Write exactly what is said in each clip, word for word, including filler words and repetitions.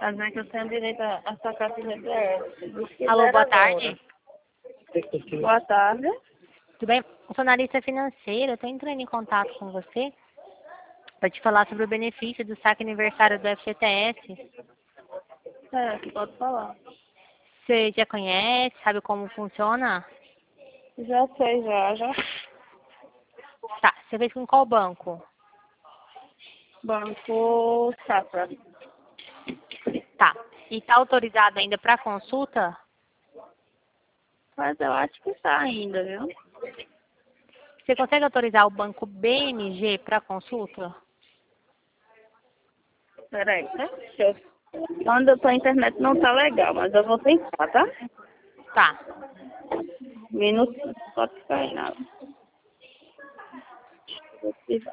dizer que eu tenho direito a a sacar F G T S. Alô, boa tarde. Boa tarde. Tudo bem? Eu sou analista financeira, estou entrando em contato com você para te falar sobre o benefício do saque aniversário do F G T S. É, que pode falar. Você já conhece, sabe como funciona? Já sei, já, já. Tá, você fez com qual banco? Banco Safra. Tá, e tá autorizado ainda para consulta? Mas eu acho que tá ainda, viu? Você consegue autorizar o banco B M G para consulta? Peraí, né? Deixa eu... Quando eu tô na internet não tá legal, mas eu vou tentar, tá? Tá. Minuto, não pode ficar aí nada. Vou ativar.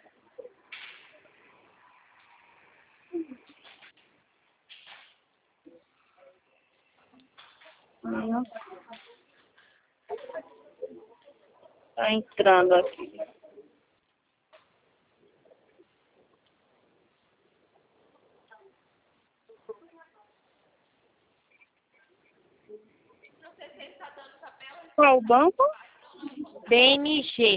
Minuto. Tá entrando aqui. Qual o banco? B M G.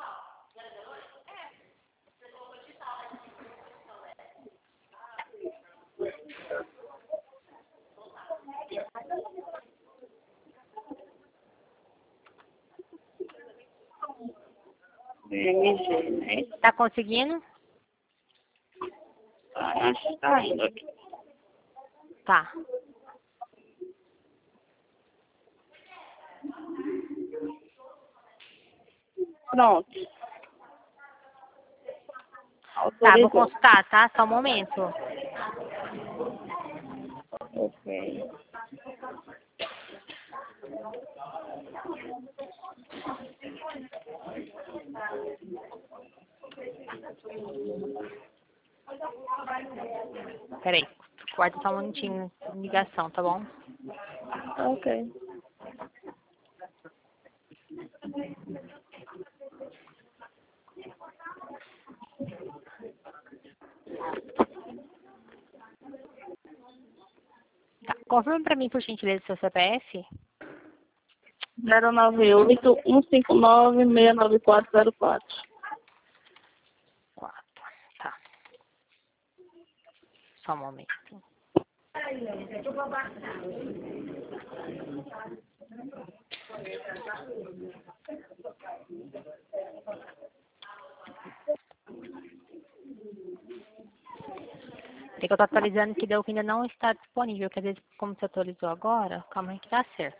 B M G, né? Tá conseguindo? Ah, acho que tá indo aqui. Tá. Pronto. Tá, vou Autorizou. consultar, tá? Só um momento. Ok. Peraí, guarda só um minutinho de ligação, tá bom? Ok. Tá. Confirma pra mim, por gentileza, seu C P F. zero nove oito, um cinco nove, seis nove quatro zero quatro. Quatro. Tá. Só um momento. Tem que eu tô atualizando que deu que ainda não está disponível, que às vezes, como você atualizou agora, calma aí que dá certo.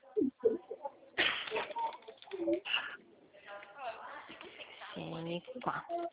M quatro.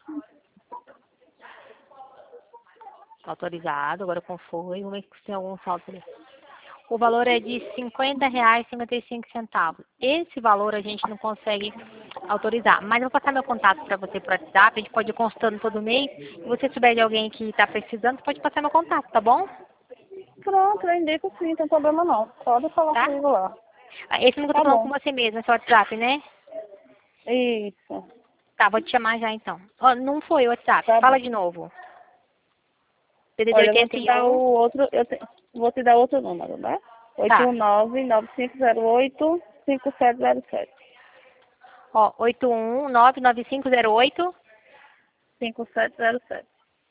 Tá autorizado, agora com foi, vamos ver se tem algum saldo ali. O valor é de cinquenta reais e cinquenta e cinco centavos. Esse valor a gente não consegue autorizar. Mas eu vou passar meu contato para você por WhatsApp, a gente pode ir consultando todo mês. Se você souber de alguém que está precisando, pode passar meu contato, tá bom? Pronto, eu indico sim, não tem problema não. Pode falar Tá? comigo lá. Ah, esse número que eu Tá tô falando com bom. você mesmo, é seu WhatsApp, né? Isso. Tá, vou te chamar já então. Ó, não foi o WhatsApp, Tá fala bom. de novo. D D D Olha, eu vou te dar o oitenta e um. outro, eu te, vou te dar outro número, tá? oito Tá. um nove, nove cinco zero oito, cinco sete zero sete. Ó, oito um nove nove cinco zero oito. cinco sete zero sete.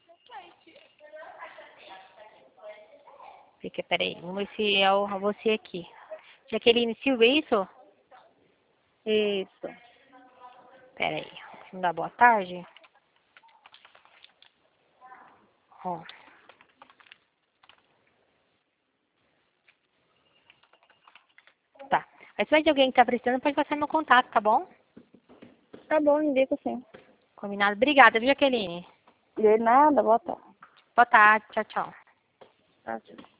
Fica, peraí, vamos ver se é o, você aqui. Jaqueline Silva, é isso? Isso. Peraí, vamos dar boa tarde. Ó. Tá. Mas se tiver de alguém que tá precisando, pode passar meu contato, tá bom? Tá bom, indico sim. Combinado. Obrigada, viu, Jaqueline? De nada, boa tarde. Boa tarde. Tchau, tchau. Tá, tchau.